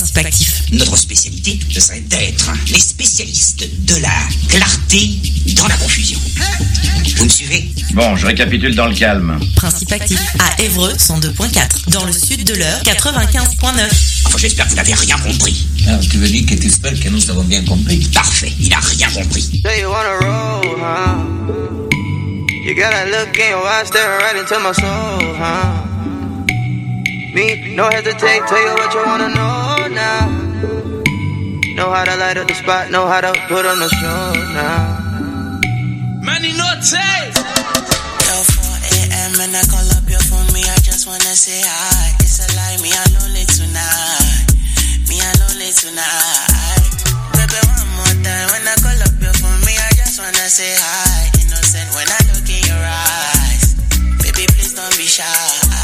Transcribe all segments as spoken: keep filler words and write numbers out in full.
Principe actif. Notre spécialité, ce serait d'être les spécialistes de la clarté dans la confusion. Vous me suivez? Bon, je récapitule dans le calme. Principe actif. À Évreux, cent deux virgule quatre. Dans le sud de l'Eure, quatre-vingt-quinze virgule neuf. Enfin, j'espère que vous n'avez rien compris. Alors, tu veux dire que tu espères que nous avons bien compris? Parfait, il n'a rien compris. Say you wanna roll, huh? You got that look in your eyes staring right into my soul, huh? Me, no hesitate, tell you what you wanna know now. Know how to light up the spot, know how to put on the show now. Money no taste. Yo, four a.m. and I call up your phone, me, I just wanna say hi. It's a lie, me, I lonely tonight. Me, I lonely tonight. Baby, one more time, when I call up your phone, me, I just wanna say hi. Innocent when I look in your eyes. Baby, please don't be shy.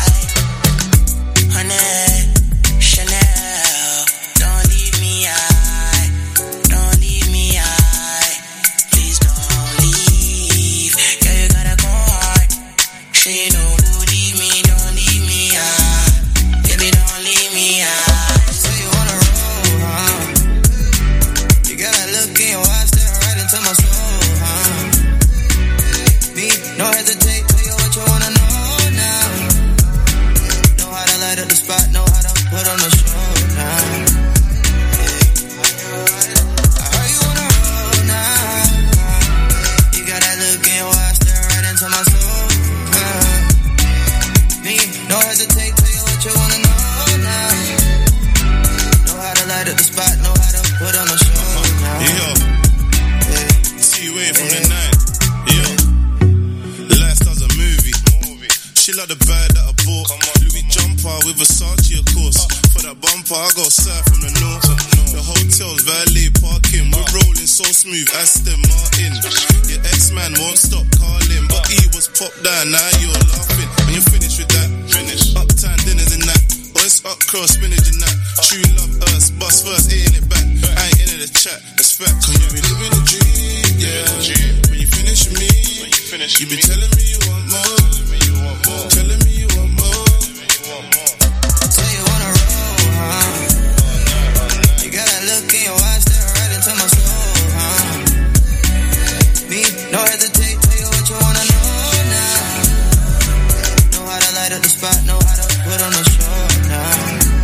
Honey, Chanel, don't leave me high. Don't leave me high. Please don't leave. Girl, you gotta go hard. Say you know who leave me, don't leave me high. Baby, don't leave me high. Say you wanna roll, huh? You got that look in your eyes staring right into my soul, huh? Me, no hesitate, tell you what you wanna know now. Know how to light up the spot, know how to put on the show now. I heard you wanna roll now. You got that look in your eyes staring right into my soul, huh? Me, no hesitate, tell you what you wanna know now. Know how to light up the spot, know how to put on the show now. Yo, T-Way from the night. Yo, Lifestyle's a movie. She like the bag that I bought. Louis jumper with Versace, of course. For that bumper, I go south from the north. The hotel's valet parking. We're rolling so smooth, Aston Martin. Your ex-man won't stop calling, but he was popped down, now you're laughing. When you're finished with that, finish. Uptown dinners and that. Boys up cross, spinach and that. True love us, bust first, ain't it back. I ain't into the chat, that's fact. Cause you be living a dream, yeah. When you finish with me, you be telling me you want more. Telling me you want more. Say you wanna roll, huh? You got that look in your eyes staring right into my soul, huh? Me, no hesitate, tell you what you wanna know now. Know how to light up the spot, know how to put on the show now.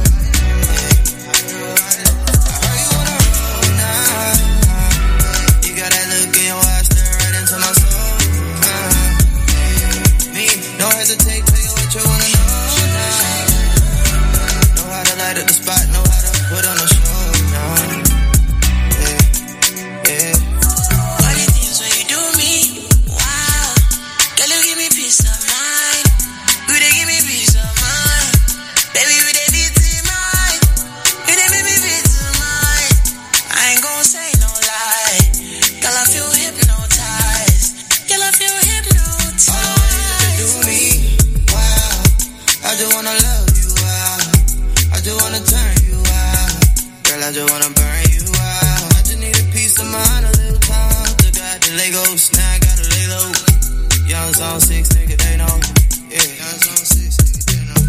I heard you wanna roll now. You got that look in your eyes staring right into my soul, huh? Me, no hesitate, tell you what you wanna know now. Know how to light up the spot, know how to put on the show now. Yeah, yeah. All the things when you do me, wow. Girl, you give me peace of mind. You they give me peace of mind. Baby, we they beat in mind. You they make me beat in mind. I ain't gon' say no lie. Girl, I feel hypnotized. Girl, I feel hypnotized. All the ways that you do me, wow. I just wanna love you, wow. I just wanna turn you out. Girl, I just wanna burn you out. I just need a piece of mind, a little time. Took out the Legos, now I gotta lay low. Young Zone six, nigga, they know. Yeah, Young Zone six, nigga, they know.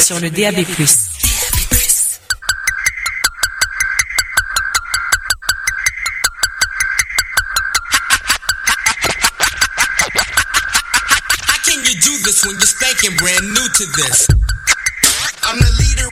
sur le D A B plus. When you're spanking brand new to this, I'm the leader.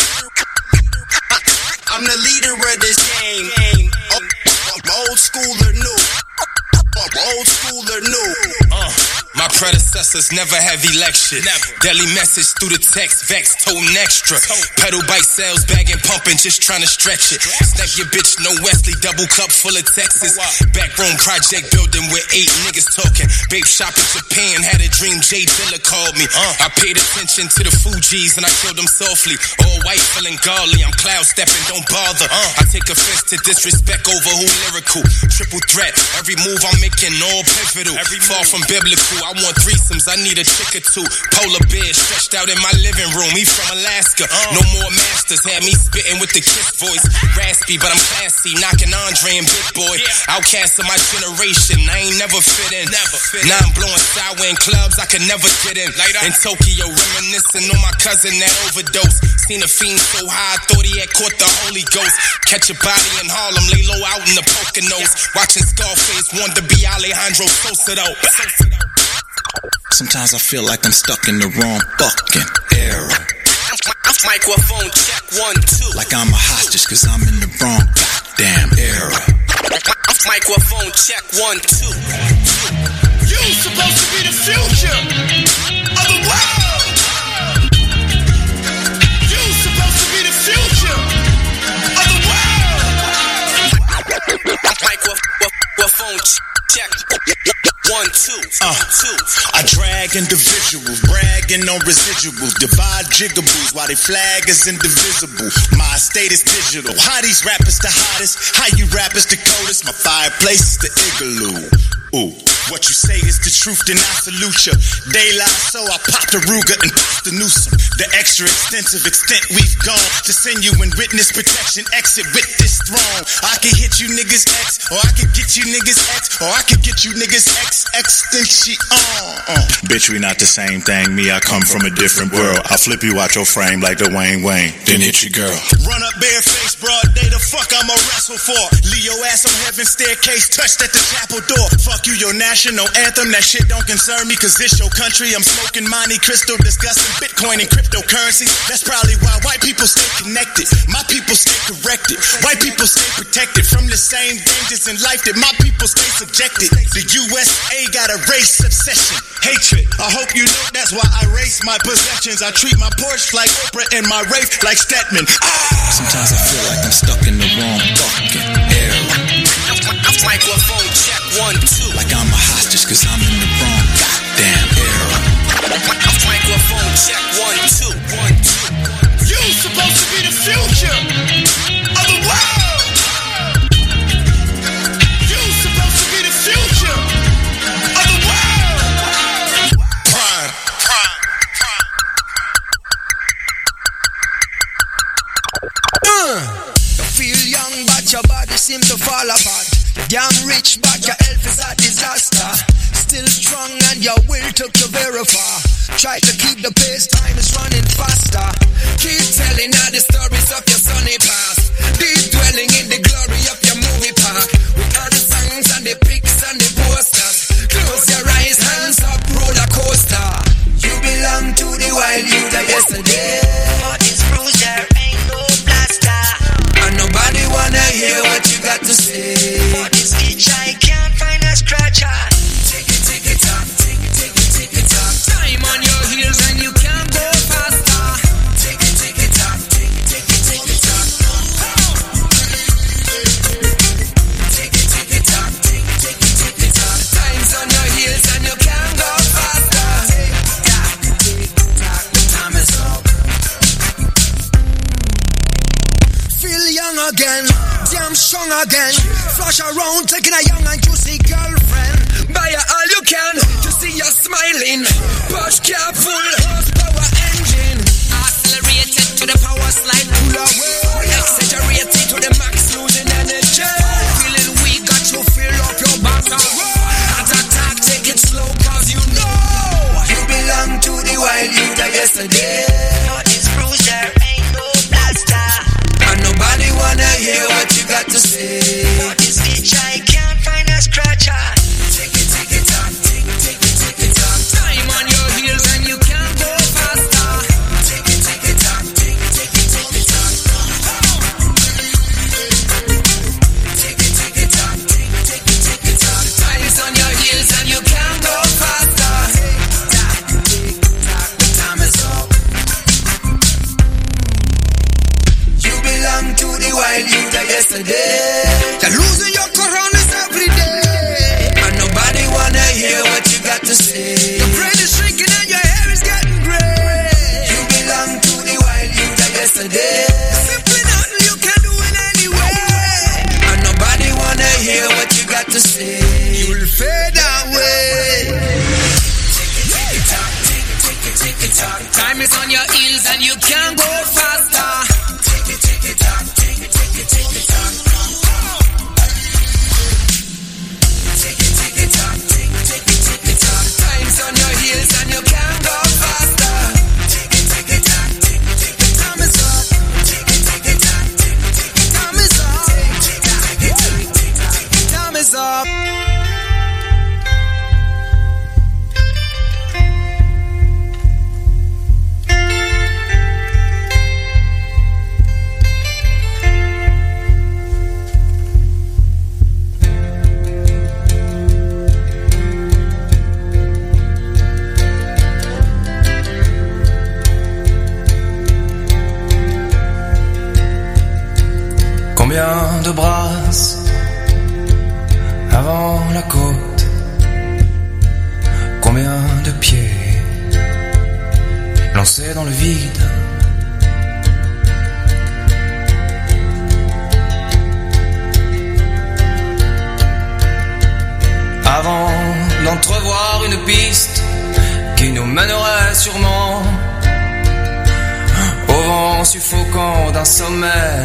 I'm the leader of this game. Old school or new? Old school or new? Uh, my predecessors never have election. Daily message through the text, vex, toting extra. Pedal bike sales, bagging, pumping, just trying to stretch it. Snap your bitch, no Wesley, double cup full of Texas. Backroom project building with eight niggas talking. Babe shop in Japan, had a dream, Jay Dilla called me. I paid attention to the Fugees and I killed them softly. All white, feeling godly, I'm cloud stepping, don't bother. I take offense to disrespect over who lyrical. Triple threat, every move I'm making all pivotal. Far from biblical, I want threesomes, I need a chick or two. Polar bear stretched out in my living room, he from Alaska. No more masters, had me spitting with the Kiss voice. Raspy, but I'm classy, knocking Andre and Big Boy. Outcast of my generation, I ain't never fit in. Now I'm blowing sour in clubs I could never get in. In Tokyo, reminiscing on my cousin that overdose. Seen a fiend so high, I thought he had caught the Holy Ghost. Catch a body in Harlem, lay low out in the Poconos. Watching Scarface, want to be Alejandro Sosa though. Sometimes I feel like I'm stuck in the wrong fucking era. Microphone check one, two. Like I'm a hostage cause I'm in the wrong goddamn era. Microphone check one, two. You supposed to be the future of the world. You supposed to be the future of the world. Microphone check one, two. Uh, two. I drag individuals, bragging on residuals, divide jigaboos while they flag is indivisible. My state is digital. How these rappers the hottest? How you rappers the coldest? My fireplace is the igloo. Ooh, what you say is the truth, then I salute ya. They lie, so I pop the Ruger and pop the Newsome. The extra extensive extent we've gone to send you in witness protection. Exit with this throne. I can hit you niggas X, or I can get you niggas X, or I can get you niggas X, extension on. Uh. Bitch, we not the same thing. Me, I come from a different world. I flip you out your frame like the Wayne Wayne, then hit your girl. Run up bareface, broad day, the fuck I'ma wrestle for. Leo ass on heaven's staircase, touched at the chapel door. Fuck you, your national anthem, that shit don't concern me, cause it's your country. I'm smoking Monte Crystal, discussing Bitcoin and cryptocurrency. That's probably why white people stay connected. My people stay corrected. White people stay protected from the same dangers in life that my people stay subjected. The U S A got a race obsession, hatred. I hope you know that's why I race my possessions. I treat my Porsche like Oprah and my Wraith like Stedman. Ah! Sometimes I feel like I'm stuck in the wrong fucking era. Microphone check one, two. Like I'm a hostage cause I'm in the wrong goddamn era. Microphone check one, two, one, two. You supposed to be the future of the world. You supposed to be the future of the world. Prime, prime, prime. Uh, you feel young but your body seem to fall apart. Damn rich but your health is a disaster. Still strong and your will took you very far. Try to keep the pace, time is running faster. Keep telling all the stories of your sunny past. Deep dwelling in the glory of your movie park. With all the songs and the pics and the posters. Close your eyes, hands up, roller coaster. You belong to the wild youth of yesterday. But it's bruiser, ain't no blaster. And nobody wanna hear what you got to say. But it's itch, I can't find a scratcher. Take it, take it up, take it, take it, take it up. Time on your heels and you can't go faster. Take it, take it up, take it, take it, take it up. Take it, take it up, take it, take it, take it up. Time's on your heels and you can't go faster. Take that, take that, the time is up. Feel young again, damn strong again. Flash around, taking a young and juicy girlfriend. Buy her all you can to see you smiling. Push cap full horsepower engine. Accelerated to the power slide. Pull away, exaggerated to the max, losing energy. Feeling weak, got you fill up your back. Heart attack, take it slow, cause you know you belong to the wild youth of yesterday. But it's dans le vide. Avant d'entrevoir une piste qui nous mènerait sûrement au vent suffocant d'un sommet.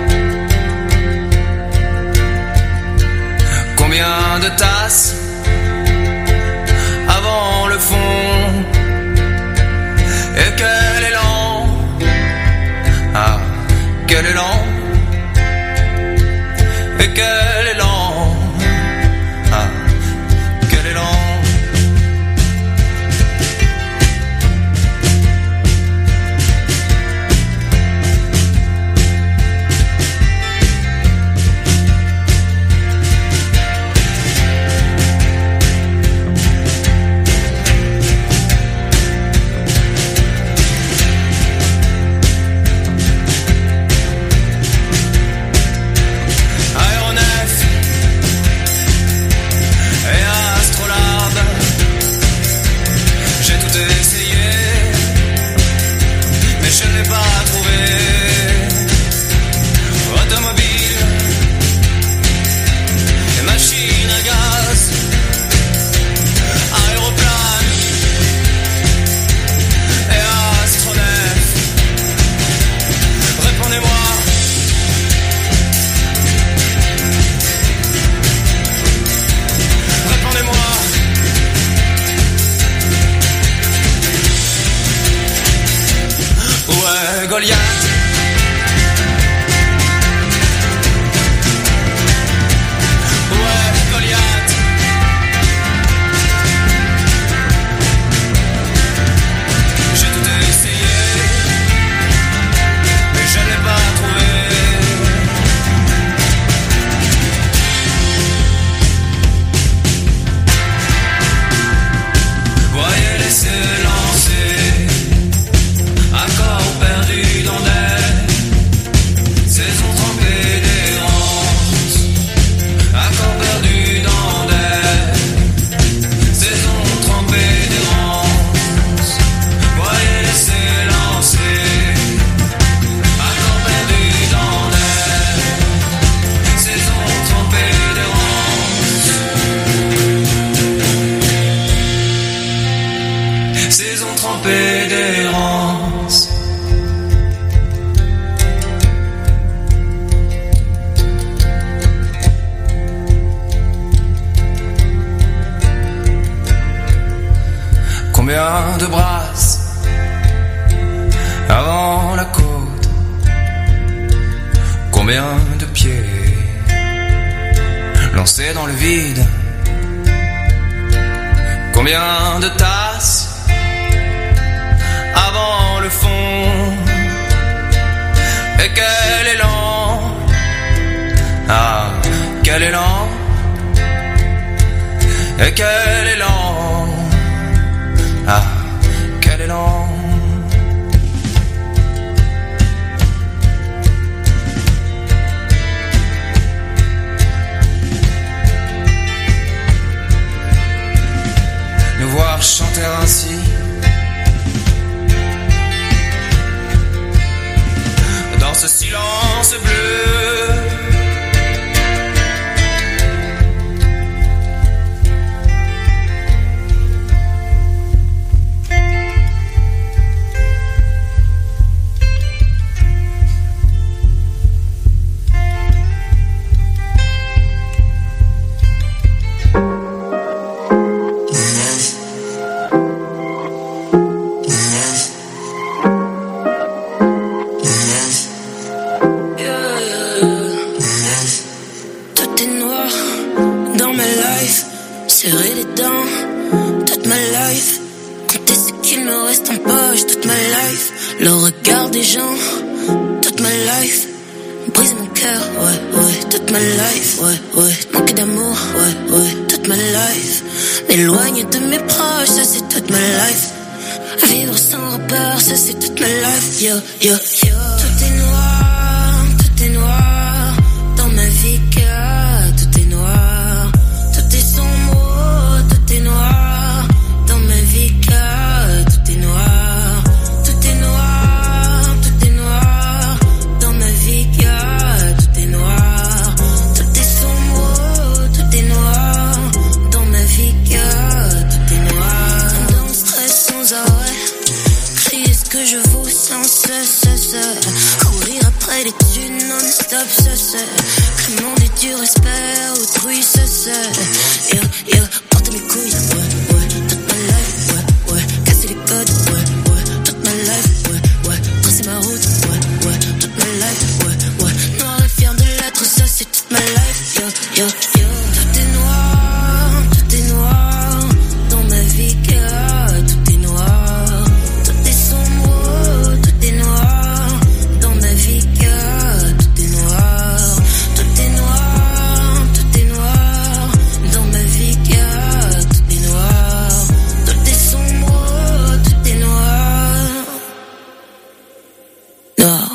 Combien de tasses avant le fond, et quel élan, ah, quel élan, et quel élan, ah, quel élan. Combien de brasses avant la côte, combien de pieds lancés dans le vide, combien de tasses avant le fond, et quel élan, ah, quel élan, et quel élan, ah, quel élan. Nous voir chanter ainsi, dans ce silence bleu, le regard des gens, toute ma life, brise mon cœur, ouais, ouais, toute ma life, ouais, ouais, manquer d'amour, ouais, ouais, toute ma life, m'éloigner de mes proches, ça c'est toute ma life, vivre sans repère, ça c'est toute ma life, yo, yo, yo, tout est noir, tout est noir, dans ma vie, car tout est noir, tout est sombre, tout est noir, dans ma vie, car tout est noir, tout est noir. que je vaux sans cesse. Courir après les thunes non-stop, commander du respect autrui, yeah, yeah, porter mes couilles, ouais, ouais, toute ma life, ouais, ouais, casser les codes, ouais, ouais, toute ma life, ouais, ouais, tracer ma route, ouais, ouais, toute ma life, ouais, ouais, noir et fier de l'être, ça c'est toute ma life, yo, yo, yo, tout est noir, tout est noir, dans ma vie, yeah, tout est noir, tout est sombre, tout est noir, dans ma vie, yeah, tout est noir, tout est noir, tout est noir, dans ma vie, yeah, tout est noir, tout est sombre, tout est noir, noir.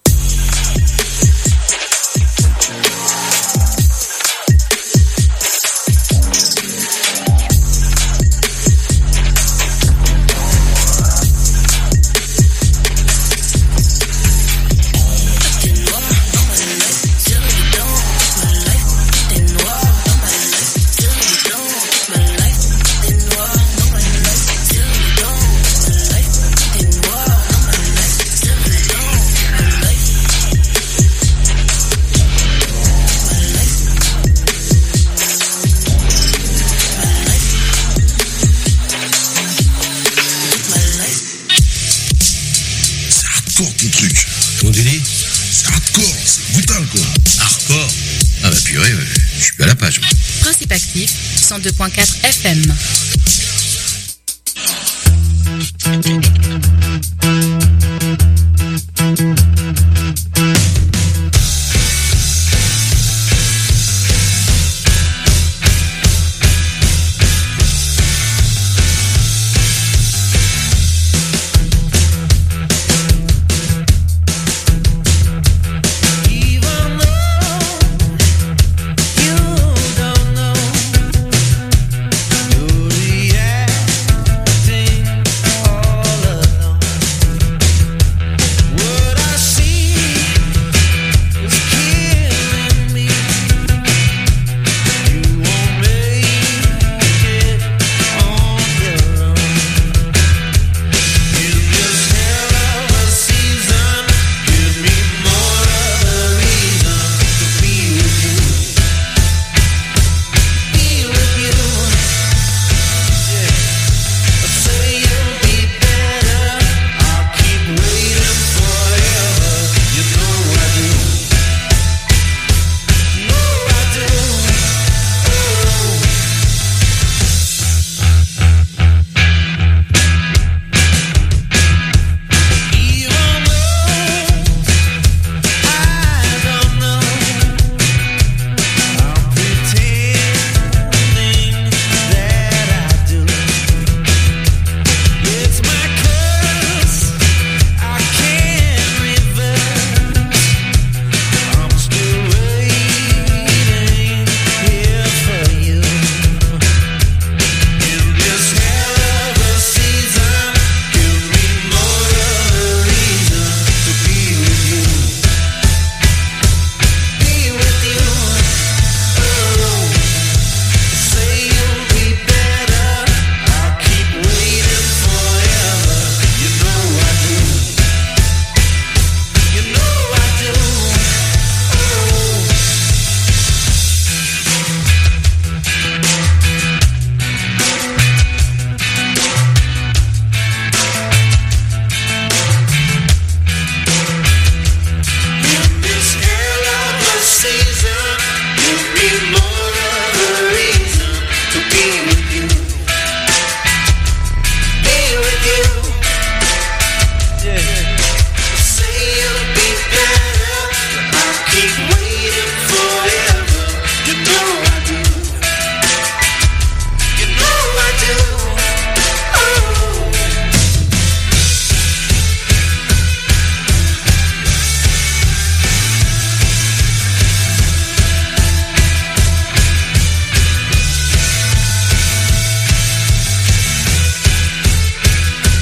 Hardcore ton truc. Comment tu dis? C'est hardcore, c'est brutal quoi. Hardcore? Ah bah purée, ouais. Je suis à la page. Principe actif, cent deux point quatre F M.